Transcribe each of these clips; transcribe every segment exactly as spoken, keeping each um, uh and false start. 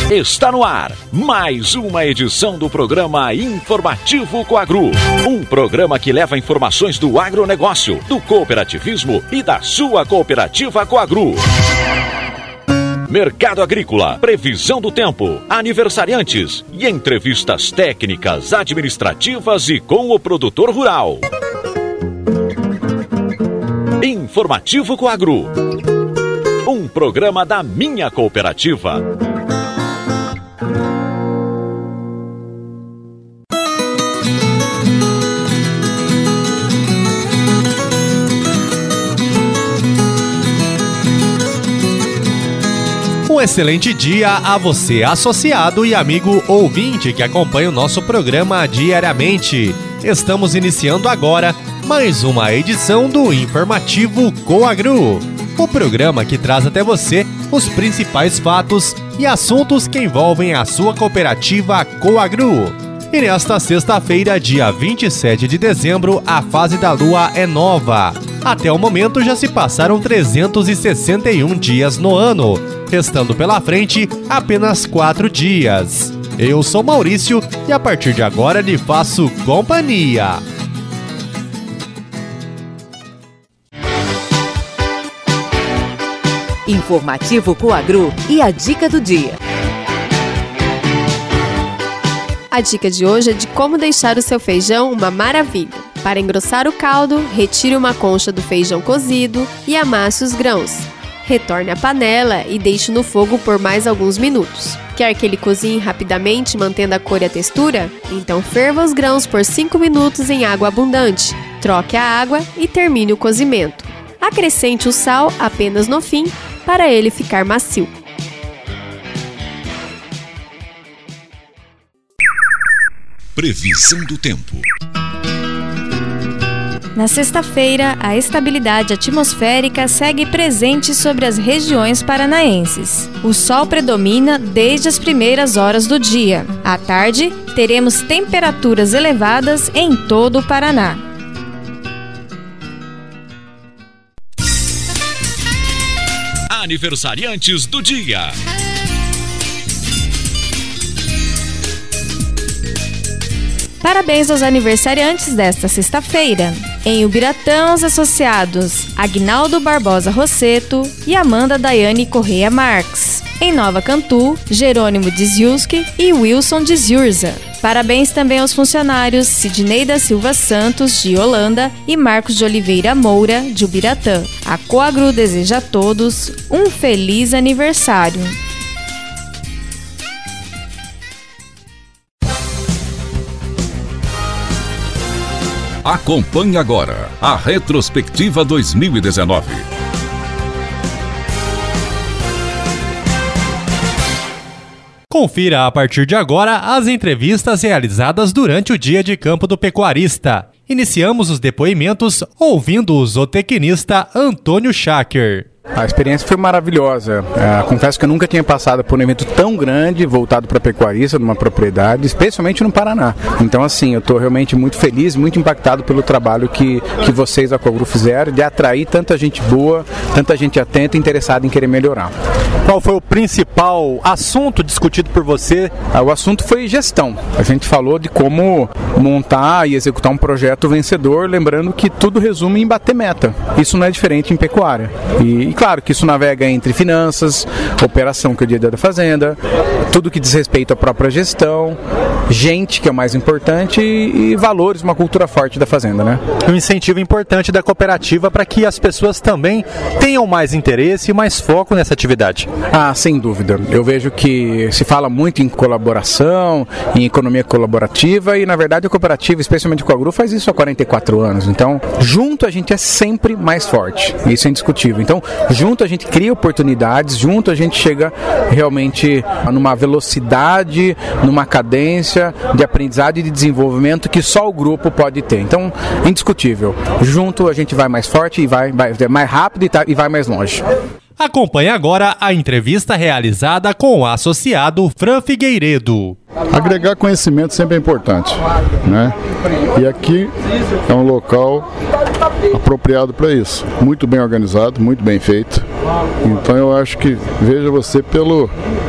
Está no ar mais uma edição do programa Informativo Coagro. Um programa que leva informações do agronegócio, do cooperativismo e da sua cooperativa Coagro. Mercado agrícola, previsão do tempo, aniversariantes e entrevistas técnicas, administrativas e com o produtor rural. Informativo Coagro. Um programa da minha cooperativa. Um excelente dia a você, associado e amigo ouvinte que acompanha o nosso programa diariamente. Estamos iniciando agora mais uma edição do Informativo Coagro, o programa que traz até você os principais fatos e assuntos que envolvem a sua cooperativa Coagro. E nesta sexta-feira, dia vinte e sete de dezembro, a fase da lua é nova. Até o momento já se passaram trezentos e sessenta e um dias no ano, restando pela frente apenas quatro dias. Eu sou Maurício e a partir de agora lhe faço companhia. Informativo Coagro e a dica do dia. A dica de hoje é de como deixar o seu feijão uma maravilha. Para engrossar o caldo, retire uma concha do feijão cozido e amasse os grãos. Retorne à panela e deixe no fogo por mais alguns minutos. Quer que ele cozinhe rapidamente, mantendo a cor e a textura? Então ferva os grãos por cinco minutos em água abundante. Troque a água e termine o cozimento. Acrescente o sal apenas no fim, para ele ficar macio. Previsão do tempo. Na sexta-feira, a estabilidade atmosférica segue presente sobre as regiões paranaenses. O sol predomina desde as primeiras horas do dia. À tarde, teremos temperaturas elevadas em todo o Paraná. Aniversariantes do dia. Parabéns aos aniversariantes desta sexta-feira. Em Ubiratã, os associados Agnaldo Barbosa Rosseto e Amanda Daiane Correia Marques. Em Nova Cantu, Jerônimo Dziuski e Wilson Dziurza. Parabéns também aos funcionários Sidney da Silva Santos, de Holanda, e Marcos de Oliveira Moura, de Ubiratã. A Coagro deseja a todos um feliz aniversário. Acompanhe agora a Retrospectiva dois mil e dezenove. Confira a partir de agora as entrevistas realizadas durante o dia de campo do pecuarista. Iniciamos os depoimentos ouvindo o zootecnista Antônio Schacker. A experiência foi maravilhosa. É, confesso que eu nunca tinha passado por um evento tão grande voltado para pecuarista numa propriedade, especialmente no Paraná. Então, assim, eu estou realmente muito feliz, muito impactado pelo trabalho que, que vocês da Coagro fizeram de atrair tanta gente boa, tanta gente atenta e interessada em querer melhorar. Qual foi o principal assunto discutido por você? Ah, o assunto foi gestão. A gente falou de como montar e executar um projeto vencedor, lembrando que tudo resume em bater meta. Isso não é diferente em pecuária. E, claro que isso navega entre finanças, operação, que é o dia a dia da fazenda, tudo que diz respeito à própria gestão, gente, que é o mais importante, e, e valores, uma cultura forte da fazenda, né? Um incentivo importante da cooperativa para que as pessoas também tenham mais interesse e mais foco nessa atividade. Ah, sem dúvida. Eu vejo que se fala muito em colaboração, em economia colaborativa, e na verdade a cooperativa, especialmente o Coagro, faz isso há quarenta e quatro anos. Então, junto a gente é sempre mais forte. Isso é indiscutível. Então, junto a gente cria oportunidades, junto a gente chega realmente numa velocidade, numa cadência de aprendizado e de desenvolvimento que só o grupo pode ter. Então, indiscutível. Junto a gente vai mais forte e vai, vai mais rápido e, tá, e vai mais longe. Acompanhe agora a entrevista realizada com o associado Fran Figueiredo. Agregar conhecimento sempre é importante, né? E aqui é um local apropriado para isso, muito bem organizado, muito bem feito. Então eu acho que, veja você pelo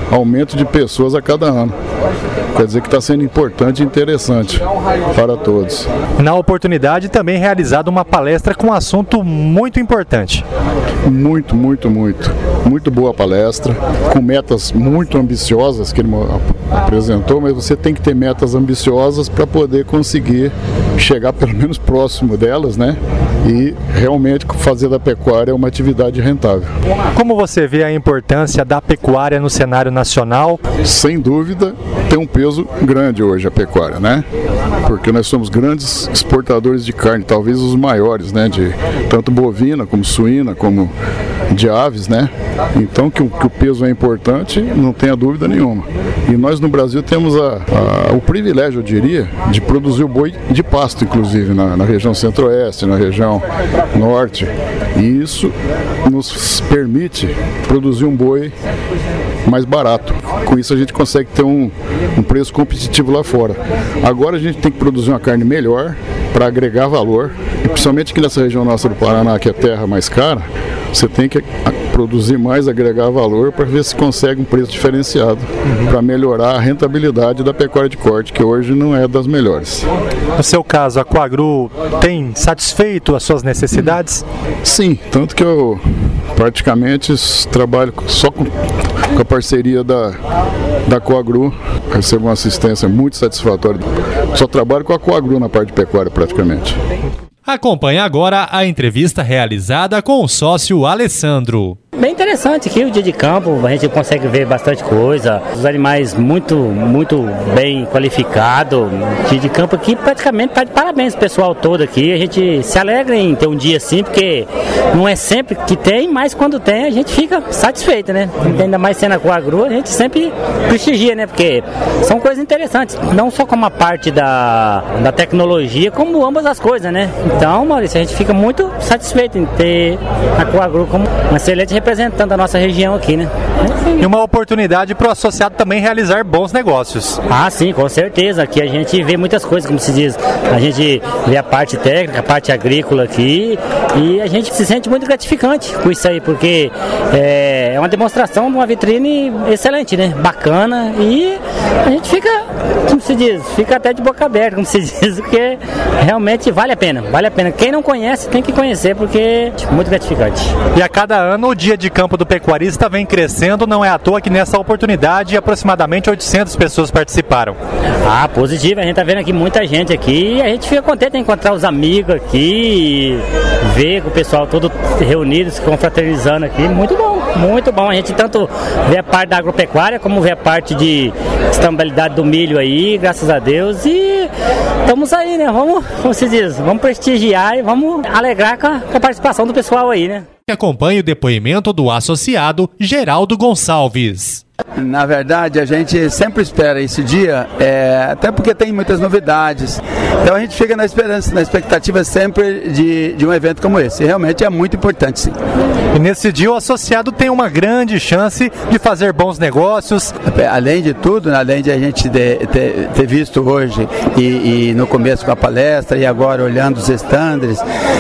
aumento de pessoas a cada ano. Quer dizer que está sendo importante e interessante para todos. Na oportunidade também realizada uma palestra com um assunto muito importante. Muito, muito, muito. Muito boa palestra, com metas muito ambiciosas que ele apresentou, mas você tem que ter metas ambiciosas para poder conseguir chegar pelo menos próximo delas, né? E realmente fazer da pecuária uma atividade rentável. Como você vê a importância da pecuária no cenário nacional? Sem dúvida, tem um peso grande hoje a pecuária, né? Porque nós somos grandes exportadores de carne, talvez os maiores, né? De tanto bovina, como suína, como de aves, né? Então que o, que o peso é importante, não tenha dúvida nenhuma. E nós no Brasil temos a, a, o privilégio, eu diria, de produzir o boi de pasto, inclusive, na, na região centro-oeste, na região norte. E isso nos permite produzir um boi mais barato. Com isso a gente consegue ter um, um preço competitivo lá fora. Agora a gente tem que produzir uma carne melhor para agregar valor. E principalmente aqui nessa região nossa do Paraná, que é terra mais cara, você tem que produzir mais, agregar valor para ver se consegue um preço diferenciado, uhum, para melhorar a rentabilidade da pecuária de corte, que hoje não é das melhores. No seu caso, a Coagru tem satisfeito as suas necessidades? Sim, tanto que eu praticamente trabalho só com, com a parceria da, da Coagru, recebo uma assistência muito satisfatória. Só trabalho com a Coagru na parte de pecuária praticamente. Acompanhe agora a entrevista realizada com o sócio Alessandro. Bem interessante aqui o dia de campo, a gente consegue ver bastante coisa, os animais muito, muito bem qualificados. O dia de campo aqui praticamente está de parabéns o pessoal todo aqui, a gente se alegra em ter um dia assim, porque não é sempre que tem, mas quando tem a gente fica satisfeito, né? Ainda mais sendo a Coagru, a gente sempre prestigia, né? Porque são coisas interessantes, não só como a parte da, da tecnologia, como ambas as coisas, né? Então, Maurício, a gente fica muito satisfeito em ter a Coagru como uma excelente representante da nossa região aqui, né? E uma oportunidade para o associado também realizar bons negócios. Ah, sim, com certeza. Aqui a gente vê muitas coisas, como se diz. A gente vê a parte técnica, a parte agrícola aqui, e a gente se sente muito gratificante com isso aí, porque é, é uma demonstração de uma vitrine excelente, né? Bacana, e a gente fica, como se diz, fica até de boca aberta, como se diz, porque realmente vale a pena, vale a pena. Quem não conhece tem que conhecer, porque é muito gratificante. E a cada ano o dia de campo do pecuarista vem crescendo, não é à toa que nessa oportunidade aproximadamente oitocentas pessoas participaram. Ah, positivo, a gente tá vendo aqui muita gente aqui, e a gente fica contente em encontrar os amigos aqui, ver o pessoal todo reunido, se confraternizando aqui, muito bom, muito bom. A gente tanto vê a parte da agropecuária, como vê a parte de estabilidade do milho aí, graças a Deus, e estamos aí, né, vamos, como se diz, vamos prestigiar e vamos alegrar com a, com a participação do pessoal aí, né. Acompanhe o depoimento do associado Geraldo Gonçalves. Na verdade, a gente sempre espera esse dia, é, até porque tem muitas novidades. Então a gente fica na esperança, na expectativa sempre de, de um evento como esse. E realmente é muito importante, sim. E nesse dia o associado tem uma grande chance de fazer bons negócios. Além de tudo, além de a gente ter, ter, ter visto hoje e, e no começo com a palestra e agora olhando os estándares,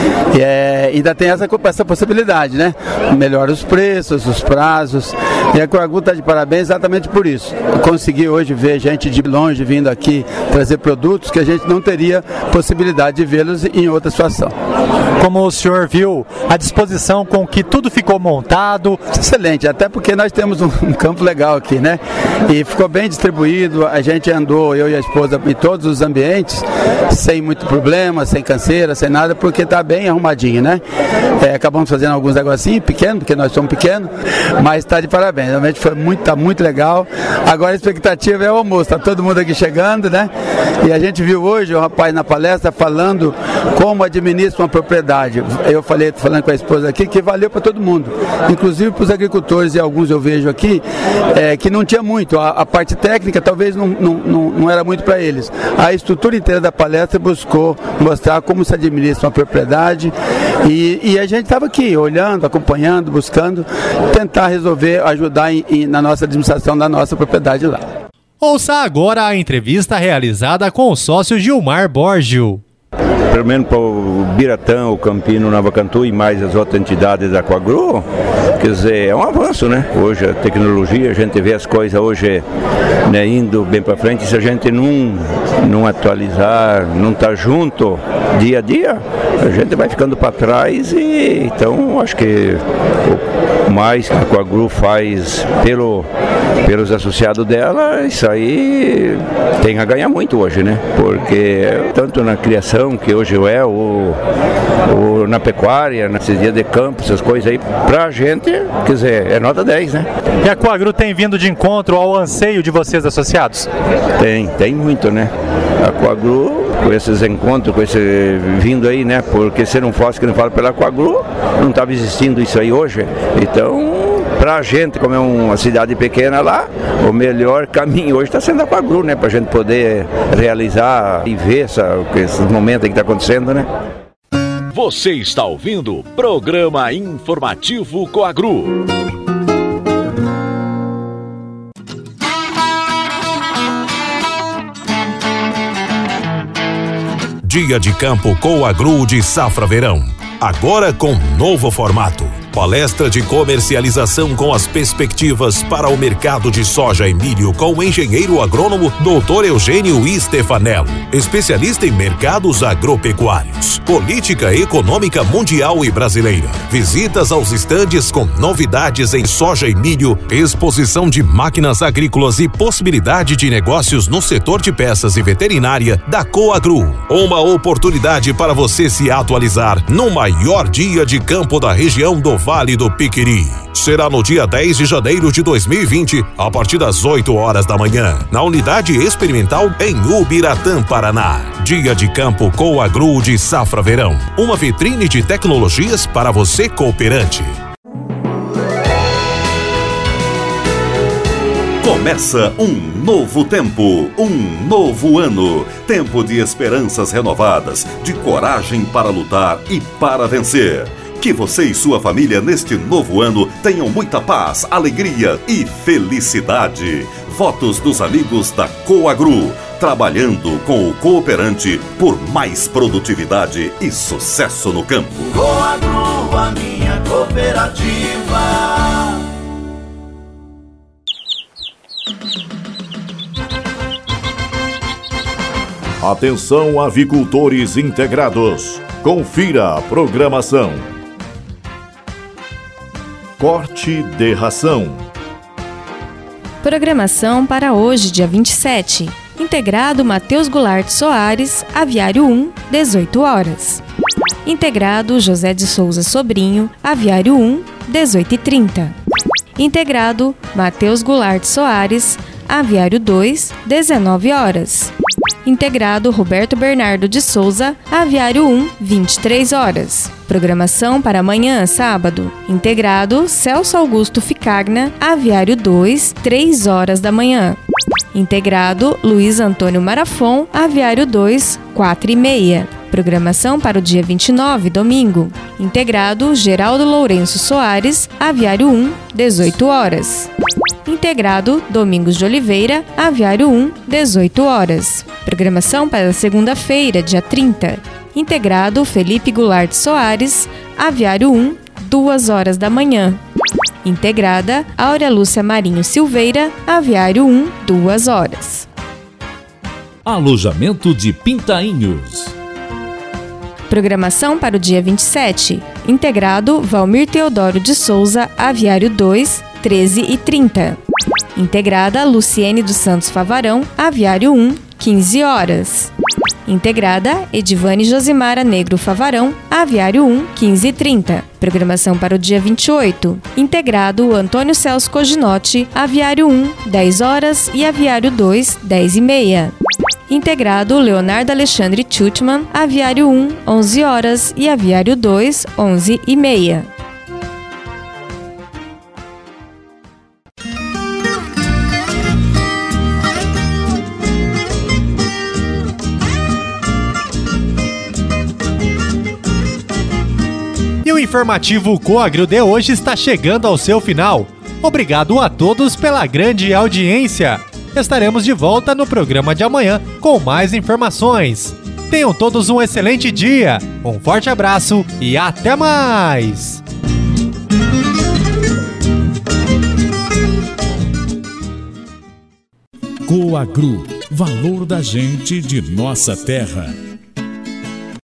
é, ainda tem essa, essa possibilidade, né? Melhora os preços, os prazos. E a Coagru está de parabéns exatamente por isso. Eu consegui hoje ver gente de longe vindo aqui trazer produtos que a gente não teria possibilidade de vê-los em outra situação. Como o senhor viu, a disposição com que tudo ficou montado? Excelente, até porque nós temos um, um campo legal aqui, né? E ficou bem distribuído, a gente andou, eu e a esposa, em todos os ambientes, sem muito problema, sem canseira, sem nada, porque está bem arrumadinho, né? É, acabamos fazendo alguns negocinhos pequenos, porque nós somos pequenos, mas está de parabéns, realmente foi muito, tá muito legal. Agora a expectativa é o almoço, tá todo mundo aqui chegando, né? E a gente viu hoje o rapaz na palestra falando como administra uma propriedade. Eu falei, falando com a esposa aqui, que valeu para todo mundo, inclusive para os agricultores, e alguns eu vejo aqui, é, que não tinha muito, a, a parte técnica talvez não, não, não, não era muito para eles. A estrutura inteira da palestra buscou mostrar como se administra uma propriedade, e, e a gente estava aqui olhando, acompanhando, buscando tentar resolver, ajudar em, em, na nossa administração da nossa propriedade lá. Ouça agora a entrevista realizada com o sócio Gilmar Borgio. Pelo menos para o Biratã, o Campino, Nova Cantu e mais as outras entidades da Coagru, quer dizer, é um avanço, né? Hoje a tecnologia, a gente vê as coisas hoje, né, indo bem para frente, se a gente não, não atualizar, não estar tá junto dia a dia, a gente vai ficando para trás e então acho que o mais que a Coagru faz pelo, pelos associados dela, isso aí tem a ganhar muito hoje, né? Porque tanto na criação, que hoje é, ou, ou na pecuária, nesses dias de campo, essas coisas aí, pra gente, quer dizer, é nota dez, né? E a Coagru tem vindo de encontro ao anseio de vocês associados? Tem, tem muito, né? A Coagru, com esses encontros, com esse vindo aí, né? Porque se não fosse que não fala pela Coagru, não estava existindo isso aí hoje. Então, pra gente, como é uma cidade pequena lá, o melhor caminho hoje está sendo a Coagru, né? Pra gente poder realizar e ver essa, esses momentos que está acontecendo, né? Você está ouvindo o Programa Informativo Coagru. Dia de Campo Coagru de Safra Verão. Agora com novo formato. Palestra de comercialização com as perspectivas para o mercado de soja e milho com o engenheiro agrônomo doutor Eugênio Stefanello, especialista em mercados agropecuários, política econômica mundial e brasileira, visitas aos estandes com novidades em soja e milho, exposição de máquinas agrícolas e possibilidade de negócios no setor de peças e veterinária da Coagru. Uma oportunidade para você se atualizar no maior dia de campo da região do Vale do Piquiri. Será no dia dez de janeiro de dois mil e vinte, a partir das oito horas da manhã, na unidade experimental em Ubiratã, Paraná. Dia de Campo Coagru de Safra Verão. Uma vitrine de tecnologias para você cooperante. Começa um novo tempo, um novo ano. Tempo de esperanças renovadas, de coragem para lutar e para vencer. Que você e sua família neste novo ano tenham muita paz, alegria e felicidade. Votos dos amigos da Coagru, trabalhando com o cooperante por mais produtividade e sucesso no campo. Coagru, a minha cooperativa. Atenção, avicultores integrados. Confira a programação. Corte de ração. Programação para hoje, dia vinte e sete. Integrado Matheus Goulart Soares, Aviário um, dezoito horas. Integrado José de Souza Sobrinho, Aviário um, dezoito e trinta. Integrado Matheus Goulart Soares, Aviário dois, dezenove horas. Integrado Roberto Bernardo de Souza, Aviário um, vinte e três horas. Programação para amanhã, sábado. Integrado Celso Augusto Ficagna, Aviário dois, três horas da manhã. Integrado Luiz Antônio Marafon, Aviário dois, quatro e meia. Programação para o dia vinte e nove, domingo. Integrado Geraldo Lourenço Soares, Aviário um, dezoito horas. Integrado Domingos de Oliveira, Aviário um, dezoito horas. Programação para segunda-feira, dia trinta. Integrado Felipe Goulart Soares, Aviário um, duas horas da manhã. Integrada Áurea Lúcia Marinho Silveira, Aviário um, duas horas. Alojamento de Pintainhos. Programação para o dia vinte e sete. Integrado Valmir Teodoro de Souza, Aviário dois, treze e trinta. Integrada Luciene dos Santos Favarão, Aviário um, quinze horas. Integrada Edivane Josimara Negro Favarão, Aviário um, quinze e trinta. Programação para o dia vinte e oito. Integrado Antônio Celso Coginotti, Aviário um, dez horas e Aviário dois, dez e meia. Integrado Leonardo Alexandre Tchutman, Aviário um, onze horas e Aviário dois, onze e meia. E o informativo Coagru de hoje está chegando ao seu final. Obrigado a todos pela grande audiência. Estaremos de volta no programa de amanhã com mais informações. Tenham todos um excelente dia, um forte abraço e até mais! Coagro, valor da gente de nossa terra.